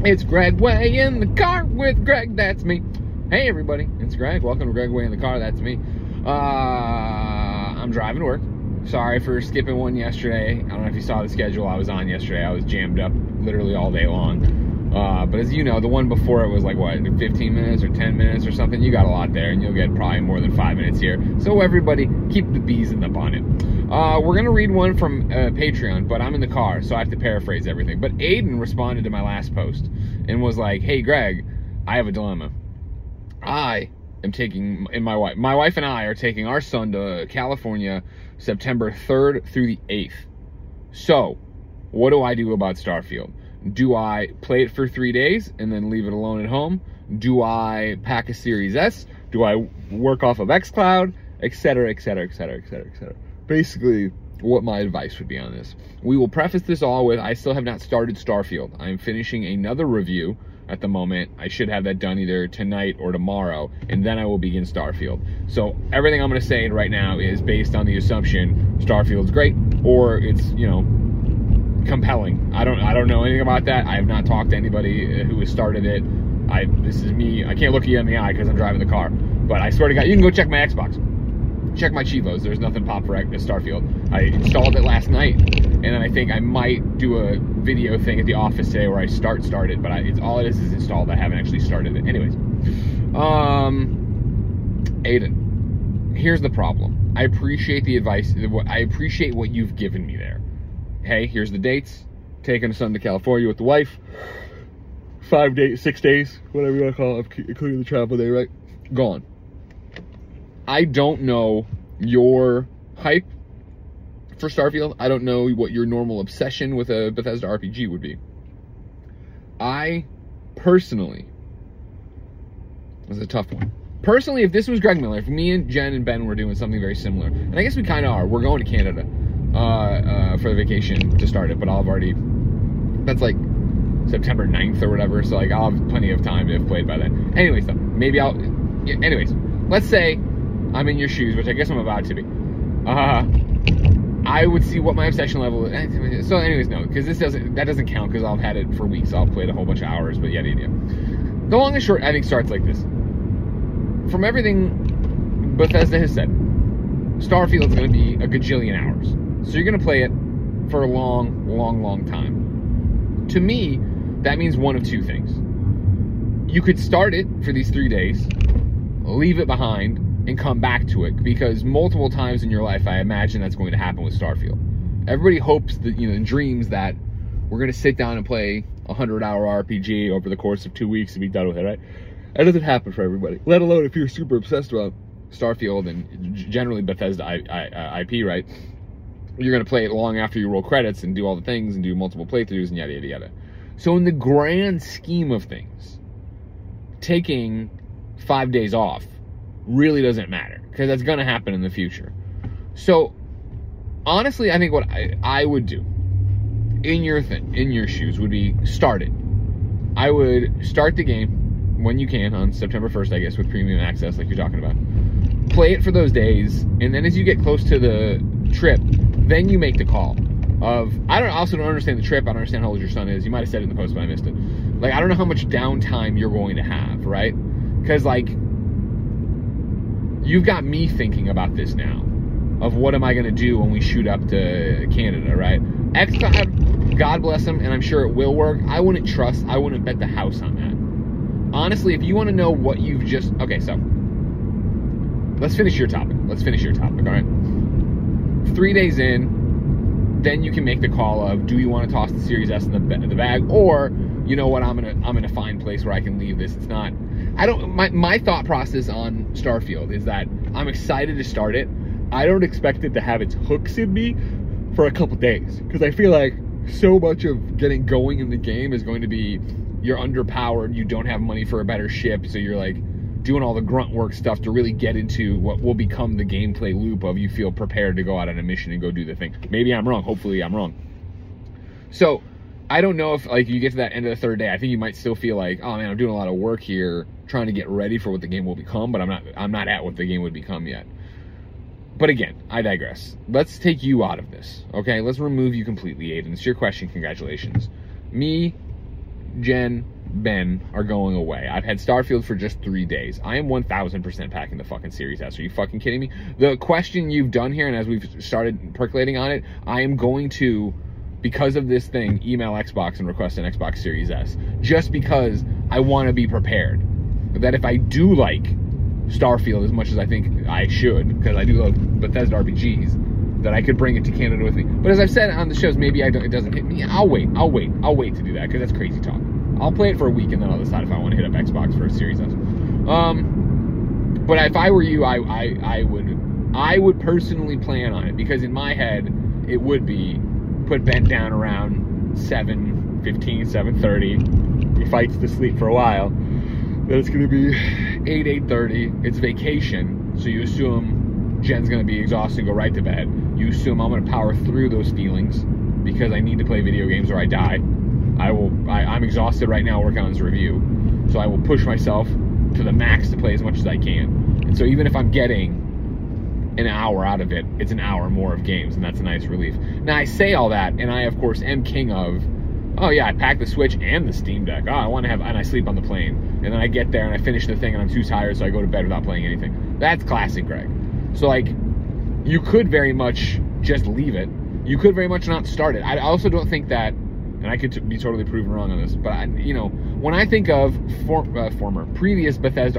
It's Greg Way in the car with Greg, that's me. Hey everybody, it's Greg. Welcome to Greg Way in the car, that's me. I'm driving to work. Sorry for skipping one yesterday. I don't know if you saw the schedule I was on yesterday. I was jammed up literally all day long. But as you know, the one before it was like, what, 15 minutes or 10 minutes or something? You got a lot there, and you'll get probably more than 5 minutes here. So everybody, keep the bees in the bonnet. We're going to read one from Patreon, but I'm in the car, so I have to paraphrase everything. But Aiden responded to my last post and was like, hey, Greg, I have a dilemma. I am taking, and my wife and I are taking our son to California September 3rd through the 8th. So, what do I do about Starfield? Do I play it for 3 days and then leave it alone at home? Do I pack a Series S? Do I work off of xCloud? Etc., etc., etc., etc., etc. Basically, what my advice would be on this. We will preface this all with, I still have not started Starfield. I'm finishing another review at the moment. I should have that done either tonight or tomorrow, and then I will begin Starfield. So everything I'm going to say right now is based on the assumption Starfield's great, or it's, you know, compelling. I don't know anything about that. I have not talked to anybody who has started it. This is me. I can't look you in the eye because I'm driving the car, but I swear to God, you can go check my Xbox. Check my Chivos. There's nothing popped for Starfield. I installed it last night, and then I think I might do a video thing at the office today where I started, but it's all it is installed. I haven't actually started it. Anyways, Aiden, here's the problem. I appreciate the advice. I appreciate what you've given me there. Hey, here's the dates. Taking a son to California with the wife. 5 days, 6 days, whatever you want to call it, including the travel day, right? Gone. I don't know your hype for Starfield. I don't know what your normal obsession with a Bethesda RPG would be. I personally, this is a tough one. Personally, if this was Greg Miller, if me and Jen and Ben were doing something very similar, and I guess we kind of are, we're going to Canada for the vacation to start it, but I'll have already, that's like September 9th or whatever, so like I'll have plenty of time to have played by then. Anyways, though, maybe anyways, let's say I'm in your shoes, which I guess I'm about to be. I would see what my obsession level is. So anyways, no, because that doesn't count because I've had it for weeks. I'll play it a whole bunch of hours, but yada yada. The long and short, I think, starts like this. From everything Bethesda has said, Starfield's going to be a gajillion hours. So you're going to play it for a long, long, long time. To me, that means one of two things. You could start it for these 3 days, leave it behind, and come back to it, because multiple times in your life, I imagine that's going to happen with Starfield. Everybody hopes that, you know, and dreams that we're going to sit down and play a 100-hour RPG over the course of 2 weeks and be done with it, right? That doesn't happen for everybody, let alone if you're super obsessed about Starfield and generally Bethesda IP, right? You're going to play it long after you roll credits and do all the things and do multiple playthroughs and yada, yada, yada. So in the grand scheme of things, taking 5 days off really doesn't matter, because that's going to happen in the future. So honestly, I think what I would do in your shoes would be start it. I would start the game when you can on September 1st, I guess, with premium access like you're talking about. Play it for those days, and then as you get close to the trip, then you make the call of, I also don't understand the trip. I don't understand how old your son is. You might have said it in the post, but I missed it. Like, I don't know how much downtime you're going to have, right? Because, like, you've got me thinking about this now, of what am I going to do when we shoot up to Canada, right? xCloud, God bless them, and I'm sure it will work. I wouldn't bet the house on that. Honestly, if you want to know what you've just, okay, so, let's finish your topic, all right? 3 days in, then you can make the call of, do you want to toss the Series S in the bag, or, you know what, I'm gonna find a place where I can leave this. It's not, my thought process on Starfield is that I'm excited to start it. I don't expect it to have its hooks in me for a couple days, because I feel like so much of getting going in the game is going to be, you're underpowered, you don't have money for a better ship, so you're like doing all the grunt work stuff to really get into what will become the gameplay loop of you feel prepared to go out on a mission and go do the thing. Maybe I'm wrong. Hopefully I'm wrong. So I don't know if, like, you get to that end of the third day, I think you might still feel like, oh man, I'm doing a lot of work here trying to get ready for what the game will become, but I'm not at what the game would become yet. But again, I digress. Let's take you out of this, okay? Let's remove you completely, Aiden. It's your question. Congratulations. Me, Jen, Ben are going away. I've had Starfield for just 3 days. I am 1000% packing the fucking Series S. Are you fucking kidding me? The question you've done here, and as we've started percolating on it, I am going to, because of this thing, email Xbox and request an Xbox Series S. Just because I want to be prepared. That if I do like Starfield as much as I think I should, because I do love Bethesda RPGs, that I could bring it to Canada with me. But as I've said on the shows, maybe it doesn't hit me. I'll wait to do that, because that's crazy talk. I'll play it for a week and then I'll decide if I want to hit up Xbox for a Series S. But if I were you, I would personally plan on it, because in my head it would be put Ben down around 7:15, 7:30. He fights to sleep for a while. Then it's going to be 8:30. It's vacation, so you assume Jen's going to be exhausted and go right to bed. You assume I'm going to power through those feelings because I need to play video games or I die. I'm exhausted right now working on this review, so I will push myself to the max to play as much as I can. And so even if I'm getting an hour out of it, it's an hour more of games, and that's a nice relief. Now, I say all that, and I, of course, am king of, oh yeah, I packed the Switch and the Steam Deck. Oh, I want to have, and I sleep on the plane. And then I get there and I finish the thing and I'm too tired, so I go to bed without playing anything. That's classic Greg. So, like, you could very much just leave it. You could very much not start it. I also don't think that, and I could be totally proven wrong on this, but, when I think of previous Bethesda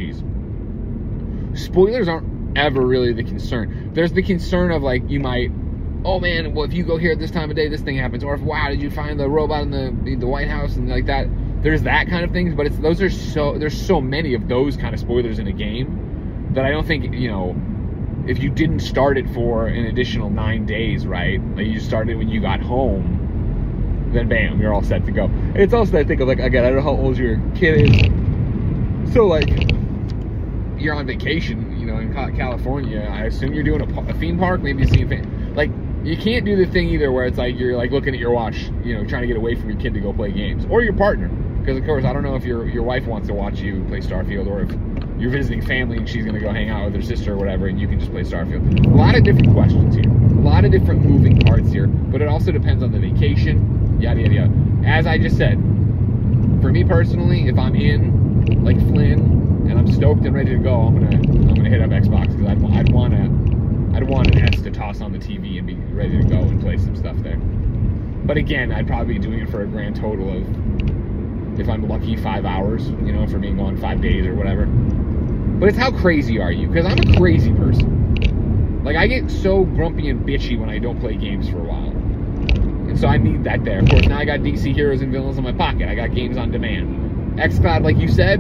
RPGs, spoilers aren't ever really the concern. There's the concern of, like, you might, oh man, well, if you go here at this time of day, this thing happens. Or if, wow, did you find the robot in the White House and like that. There's that kind of things, but there's so many of those kind of spoilers in a game that I don't think, if you didn't start it for an additional 9 days, right? Like you started when you got home, then bam, you're all set to go. And it's also, I think of, like, again, I don't know how old your kid is. So, like, you're on vacation, in California. I assume you're doing a theme park, maybe a theme. Like, you can't do the thing either where it's like you're like looking at your watch, trying to get away from your kid to go play games, or your partner. Because of course, I don't know if your wife wants to watch you play Starfield, or if you're visiting family and she's going to go hang out with her sister or whatever, and you can just play Starfield. A lot of different questions here, a lot of different moving parts here, but it also depends on the vacation, yada yada yada. As I just said, for me personally, if I'm in like Flynn and I'm stoked and ready to go, I'm gonna hit up Xbox, because I'd want an S to toss on the TV and be ready to go and play some stuff there. But again, I'd probably be doing it for a grand total of, if I'm lucky, 5 hours, for being gone 5 days or whatever. But it's how crazy are you? Because I'm a crazy person. Like, I get so grumpy and bitchy when I don't play games for a while. And so I need that there. Of course, now I got DC Heroes and Villains in my pocket. I got games on demand. xCloud, like you said,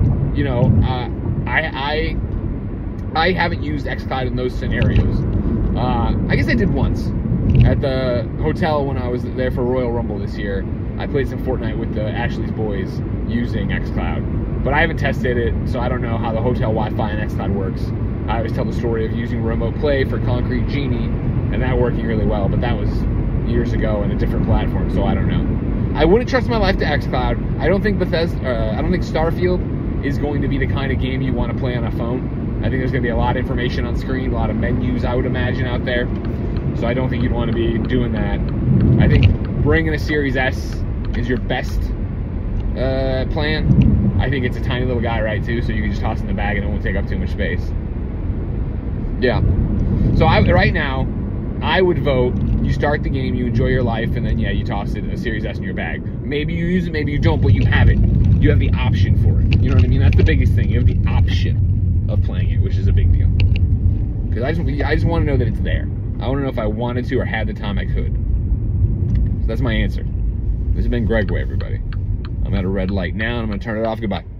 I haven't used xCloud in those scenarios. I guess I did once. At the hotel when I was there for Royal Rumble this year, I played some Fortnite with the Ashley's boys using xCloud. But I haven't tested it, so I don't know how the hotel Wi-Fi and xCloud works. I always tell the story of using Remote Play for Concrete Genie, and that working really well, but that was years ago in a different platform, so I don't know. I wouldn't trust my life to xCloud. I don't think Starfield is going to be the kind of game you want to play on a phone. I think there's going to be a lot of information on screen, a lot of menus, I would imagine, out there. So I don't think you'd want to be doing that. I think bringing a Series S is your best plan. I think it's a tiny little guy, right, too, so you can just toss it in the bag and it won't take up too much space. Yeah. So right now, I would vote, you start the game, you enjoy your life, and then, yeah, you toss it a Series S in your bag. Maybe you use it, maybe you don't, but you have it. You have the option for it. You know what I mean? That's the biggest thing. You have the option of playing it, which is a big deal. Because I just want to know that it's there. I want to know if I wanted to or had the time I could. So that's my answer. This has been Greg Way, everybody. I'm at a red light now, and I'm going to turn it off. Goodbye.